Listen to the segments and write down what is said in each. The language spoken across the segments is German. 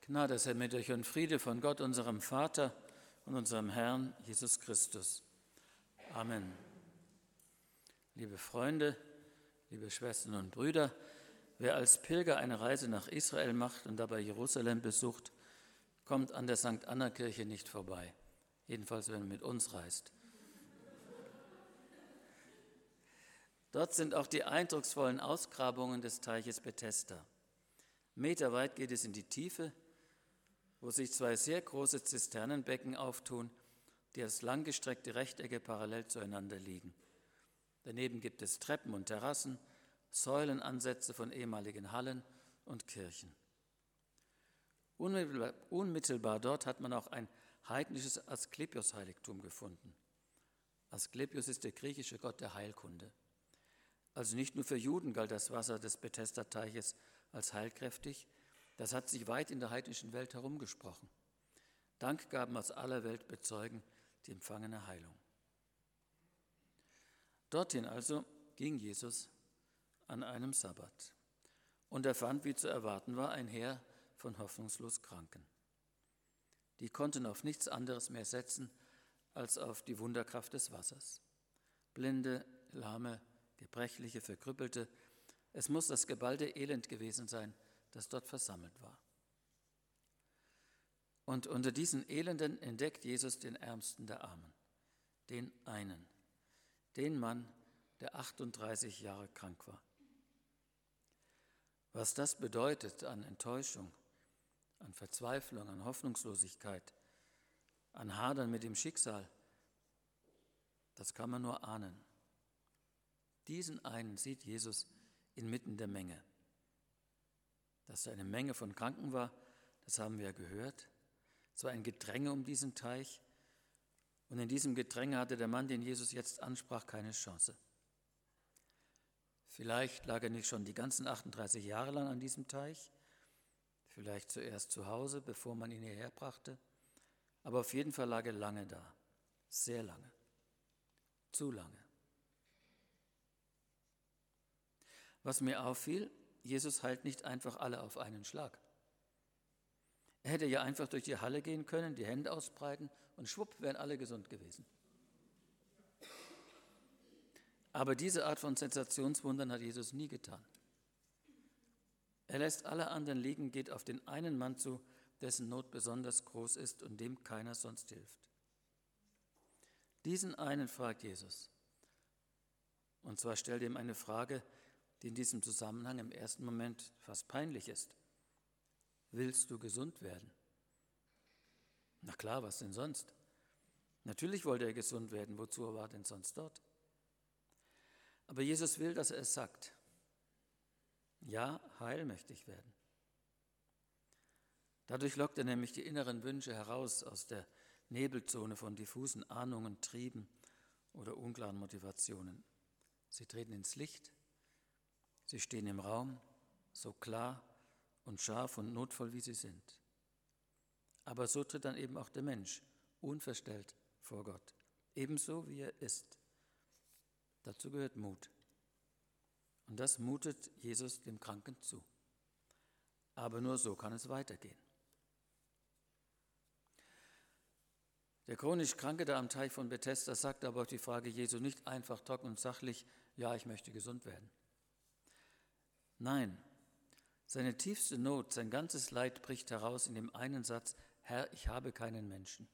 Gnade sei mit euch und Friede von Gott, unserem Vater und unserem Herrn Jesus Christus. Amen. Liebe Freunde, liebe Schwestern und Brüder, wer als Pilger eine Reise nach Israel macht und dabei Jerusalem besucht, kommt an der St. Anna-Kirche nicht vorbei. Jedenfalls, wenn er mit uns reist. Dort sind auch die eindrucksvollen Ausgrabungen des Teiches Bethesda. Meterweit geht es in die Tiefe, wo sich zwei sehr große Zisternenbecken auftun, die als langgestreckte Rechtecke parallel zueinander liegen. Daneben gibt es Treppen und Terrassen, Säulenansätze von ehemaligen Hallen und Kirchen. Unmittelbar dort hat man auch ein heidnisches Asklepios-Heiligtum gefunden. Asklepios ist der griechische Gott der Heilkunde. Also nicht nur für Juden galt das Wasser des Bethesda-Teiches als heilkräftig, das hat sich weit in der heidnischen Welt herumgesprochen. Dankgaben aus aller Welt bezeugen die empfangene Heilung. Dorthin also ging Jesus an einem Sabbat und er fand, wie zu erwarten war, ein Heer von hoffnungslos Kranken. Die konnten auf nichts anderes mehr setzen als auf die Wunderkraft des Wassers. Blinde, Lahme, Gebrechliche, Verkrüppelte, es muss das geballte Elend gewesen sein, das dort versammelt war. Und unter diesen Elenden entdeckt Jesus den Ärmsten der Armen, den einen, den Mann, der 38 Jahre krank war. Was das bedeutet an Enttäuschung, an Verzweiflung, an Hoffnungslosigkeit, an Hadern mit dem Schicksal, das kann man nur ahnen. Diesen einen sieht Jesus inmitten der Menge. Dass da eine Menge von Kranken war, das haben wir ja gehört. Es war ein Gedränge um diesen Teich. Und in diesem Gedränge hatte der Mann, den Jesus jetzt ansprach, keine Chance. Vielleicht lag er nicht schon die ganzen 38 Jahre lang an diesem Teich, vielleicht zuerst zu Hause, bevor man ihn hierher brachte. Aber auf jeden Fall lag er lange da, sehr lange, zu lange. Was mir auffiel, Jesus heilt nicht einfach alle auf einen Schlag. Er hätte ja einfach durch die Halle gehen können, die Hände ausbreiten und schwupp wären alle gesund gewesen. Aber diese Art von Sensationswundern hat Jesus nie getan. Er lässt alle anderen liegen, geht auf den einen Mann zu, dessen Not besonders groß ist und dem keiner sonst hilft. Diesen einen fragt Jesus. Und zwar stellt er ihm eine Frage, die in diesem Zusammenhang im ersten Moment fast peinlich ist. Willst du gesund werden? Na klar, was denn sonst? Natürlich wollte er gesund werden, wozu war er denn sonst dort? Aber Jesus will, dass er es sagt. Ja, heil möchte ich werden. Dadurch lockt er nämlich die inneren Wünsche heraus aus der Nebelzone von diffusen Ahnungen, Trieben oder unklaren Motivationen. Sie treten ins Licht. Sie stehen im Raum, so klar und scharf und notvoll, wie sie sind. Aber so tritt dann eben auch der Mensch, unverstellt vor Gott, ebenso wie er ist. Dazu gehört Mut. Und das mutet Jesus dem Kranken zu. Aber nur so kann es weitergehen. Der chronisch Kranke da am Teich von Bethesda sagt aber auf die Frage Jesu nicht einfach trocken und sachlich, ja, ich möchte gesund werden. Nein, seine tiefste Not, sein ganzes Leid bricht heraus in dem einen Satz, Herr, ich habe keinen Menschen.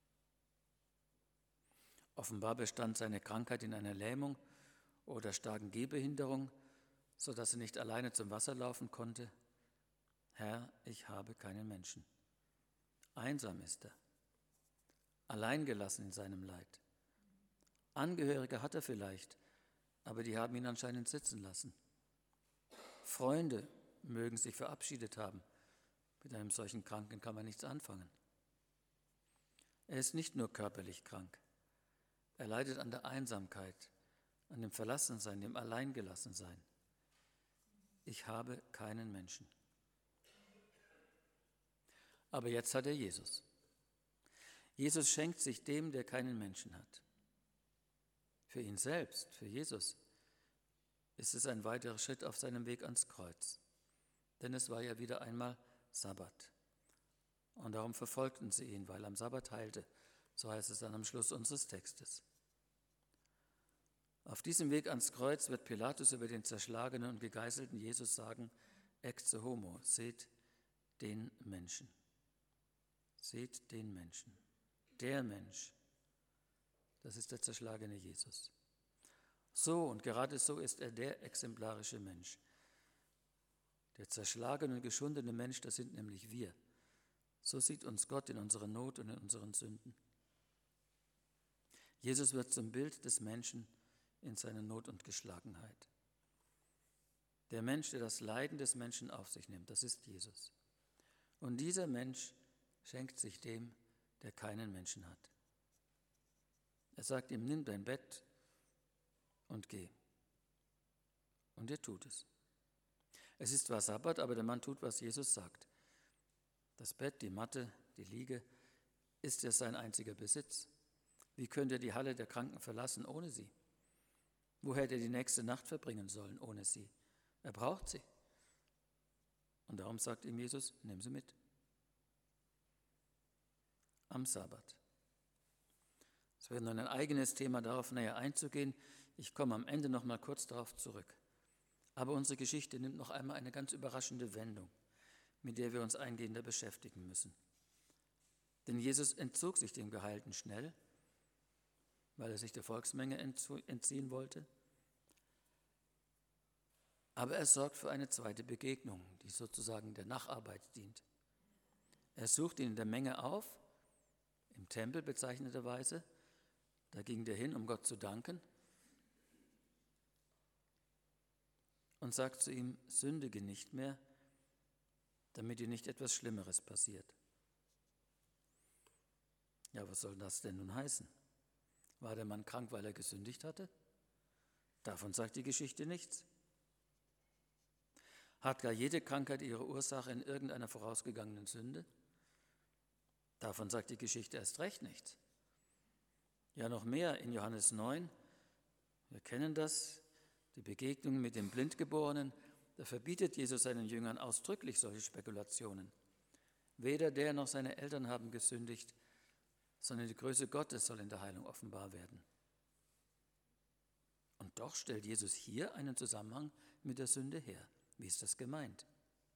Offenbar bestand seine Krankheit in einer Lähmung oder starken Gehbehinderung, sodass er nicht alleine zum Wasser laufen konnte. Herr, ich habe keinen Menschen. Einsam ist er, alleingelassen in seinem Leid. Angehörige hat er vielleicht, aber die haben ihn anscheinend sitzen lassen. Freunde mögen sich verabschiedet haben. Mit einem solchen Kranken kann man nichts anfangen. Er ist nicht nur körperlich krank. Er leidet an der Einsamkeit, an dem Verlassensein, dem Alleingelassensein. Ich habe keinen Menschen. Aber jetzt hat er Jesus. Jesus schenkt sich dem, der keinen Menschen hat. Für ihn selbst, für Jesus, ist es ein weiterer Schritt auf seinem Weg ans Kreuz. Denn es war ja wieder einmal Sabbat. Und darum verfolgten sie ihn, weil er am Sabbat heilte. So heißt es dann am Schluss unseres Textes. Auf diesem Weg ans Kreuz wird Pilatus über den zerschlagenen und gegeißelten Jesus sagen, Ecce homo, seht den Menschen. Seht den Menschen. Der Mensch, das ist der zerschlagene Jesus. So und gerade so ist er der exemplarische Mensch. Der zerschlagene und geschundene Mensch, das sind nämlich wir. So sieht uns Gott in unserer Not und in unseren Sünden. Jesus wird zum Bild des Menschen in seiner Not und Geschlagenheit. Der Mensch, der das Leiden des Menschen auf sich nimmt, das ist Jesus. Und dieser Mensch schenkt sich dem, der keinen Menschen hat. Er sagt ihm, nimm dein Bett und geh. Und er tut es. Es ist zwar Sabbat, aber der Mann tut, was Jesus sagt. Das Bett, die Matte, die Liege ist ja sein einziger Besitz. Wie könnte er die Halle der Kranken verlassen ohne sie? Wo hätte er die nächste Nacht verbringen sollen ohne sie? Er braucht sie. Und darum sagt ihm Jesus, nimm sie mit. Am Sabbat. Es wäre nun ein eigenes Thema, darauf näher einzugehen. Ich komme am Ende noch mal kurz darauf zurück. Aber unsere Geschichte nimmt noch einmal eine ganz überraschende Wendung, mit der wir uns eingehender beschäftigen müssen. Denn Jesus entzog sich dem Geheilten schnell, weil er sich der Volksmenge entziehen wollte. Aber er sorgt für eine zweite Begegnung, die sozusagen der Nacharbeit dient. Er sucht ihn in der Menge auf, im Tempel bezeichneterweise. Da ging der hin, um Gott zu danken, und sagt zu ihm, sündige nicht mehr, damit dir nicht etwas Schlimmeres passiert. Ja, was soll das denn nun heißen? War der Mann krank, weil er gesündigt hatte? Davon sagt die Geschichte nichts. Hat gar jede Krankheit ihre Ursache in irgendeiner vorausgegangenen Sünde? Davon sagt die Geschichte erst recht nichts. Ja, noch mehr in Johannes 9, wir kennen das, die Begegnung mit dem Blindgeborenen, da verbietet Jesus seinen Jüngern ausdrücklich solche Spekulationen. Weder der noch seine Eltern haben gesündigt, sondern die Größe Gottes soll in der Heilung offenbar werden. Und doch stellt Jesus hier einen Zusammenhang mit der Sünde her. Wie ist das gemeint?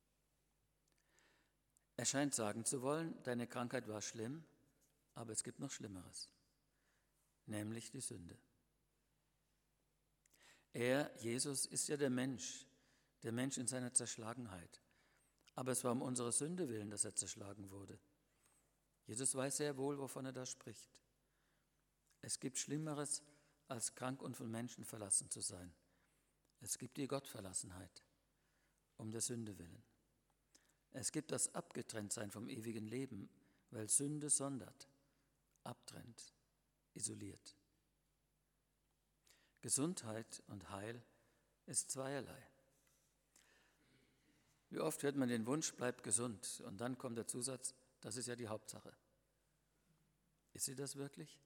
Er scheint sagen zu wollen, deine Krankheit war schlimm, aber es gibt noch Schlimmeres, nämlich die Sünde. Er, Jesus, ist ja der Mensch in seiner Zerschlagenheit. Aber es war um unsere Sünde willen, dass er zerschlagen wurde. Jesus weiß sehr wohl, wovon er da spricht. Es gibt Schlimmeres, als krank und von Menschen verlassen zu sein. Es gibt die Gottverlassenheit, um der Sünde willen. Es gibt das Abgetrenntsein vom ewigen Leben, weil Sünde sondert, abtrennt, isoliert. Gesundheit und Heil ist zweierlei. Wie oft hört man den Wunsch, bleib gesund, und dann kommt der Zusatz, das ist ja die Hauptsache. Ist sie das wirklich?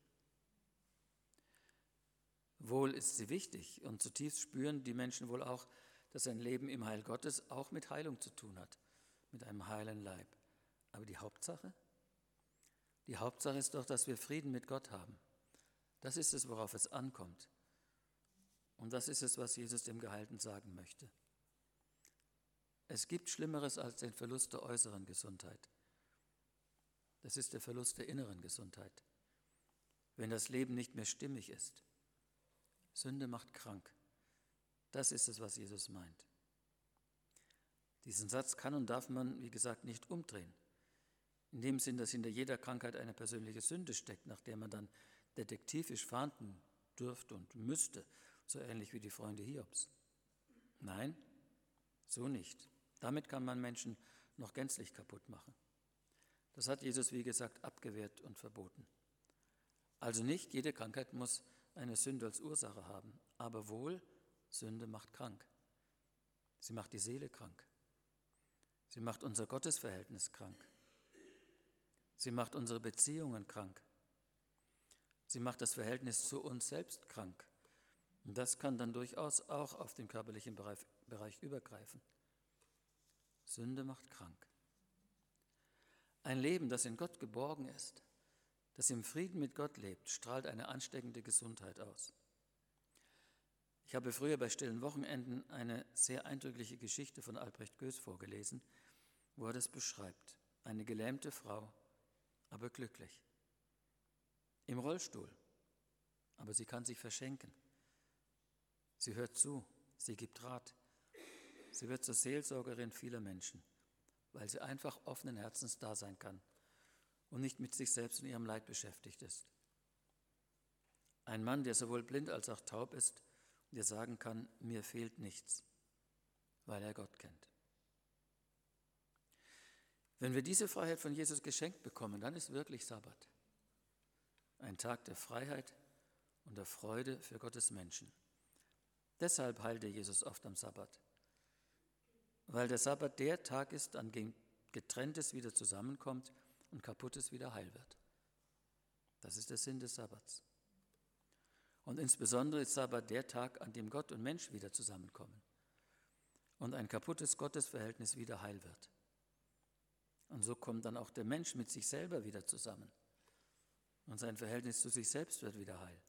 Wohl ist sie wichtig und zutiefst spüren die Menschen wohl auch, dass ein Leben im Heil Gottes auch mit Heilung zu tun hat, mit einem heilen Leib. Aber die Hauptsache? Die Hauptsache ist doch, dass wir Frieden mit Gott haben. Das ist es, worauf es ankommt. Und das ist es, was Jesus dem Geheilten sagen möchte. Es gibt Schlimmeres als den Verlust der äußeren Gesundheit. Das ist der Verlust der inneren Gesundheit. Wenn das Leben nicht mehr stimmig ist. Sünde macht krank. Das ist es, was Jesus meint. Diesen Satz kann und darf man, wie gesagt, nicht umdrehen. In dem Sinn, dass hinter jeder Krankheit eine persönliche Sünde steckt, nach der man dann detektivisch fahnden dürfte und müsste, so ähnlich wie die Freunde Hiobs. Nein, so nicht. Damit kann man Menschen noch gänzlich kaputt machen. Das hat Jesus, wie gesagt, abgewehrt und verboten. Also nicht jede Krankheit muss eine Sünde als Ursache haben, aber wohl, Sünde macht krank. Sie macht die Seele krank. Sie macht unser Gottesverhältnis krank. Sie macht unsere Beziehungen krank. Sie macht das Verhältnis zu uns selbst krank. Und das kann dann durchaus auch auf den körperlichen Bereich übergreifen. Sünde macht krank. Ein Leben, das in Gott geborgen ist, das im Frieden mit Gott lebt, strahlt eine ansteckende Gesundheit aus. Ich habe früher bei stillen Wochenenden eine sehr eindrückliche Geschichte von Albrecht Goes vorgelesen, wo er das beschreibt. Eine gelähmte Frau, aber glücklich. Im Rollstuhl, aber sie kann sich verschenken. Sie hört zu, sie gibt Rat. Sie wird zur Seelsorgerin vieler Menschen, weil sie einfach offenen Herzens da sein kann und nicht mit sich selbst und ihrem Leid beschäftigt ist. Ein Mann, der sowohl blind als auch taub ist, der sagen kann, mir fehlt nichts, weil er Gott kennt. Wenn wir diese Freiheit von Jesus geschenkt bekommen, dann ist wirklich Sabbat. Ein Tag der Freiheit und der Freude für Gottes Menschen. Deshalb heilte Jesus oft am Sabbat, weil der Sabbat der Tag ist, an dem Getrenntes wieder zusammenkommt und Kaputtes wieder heil wird. Das ist der Sinn des Sabbats. Und insbesondere ist Sabbat der Tag, an dem Gott und Mensch wieder zusammenkommen und ein kaputtes Gottesverhältnis wieder heil wird. Und so kommt dann auch der Mensch mit sich selber wieder zusammen und sein Verhältnis zu sich selbst wird wieder heil.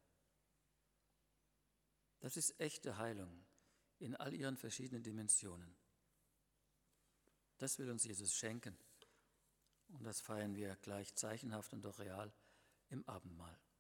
Das ist echte Heilung in all ihren verschiedenen Dimensionen. Das will uns Jesus schenken und das feiern wir gleich zeichenhaft und doch real im Abendmahl.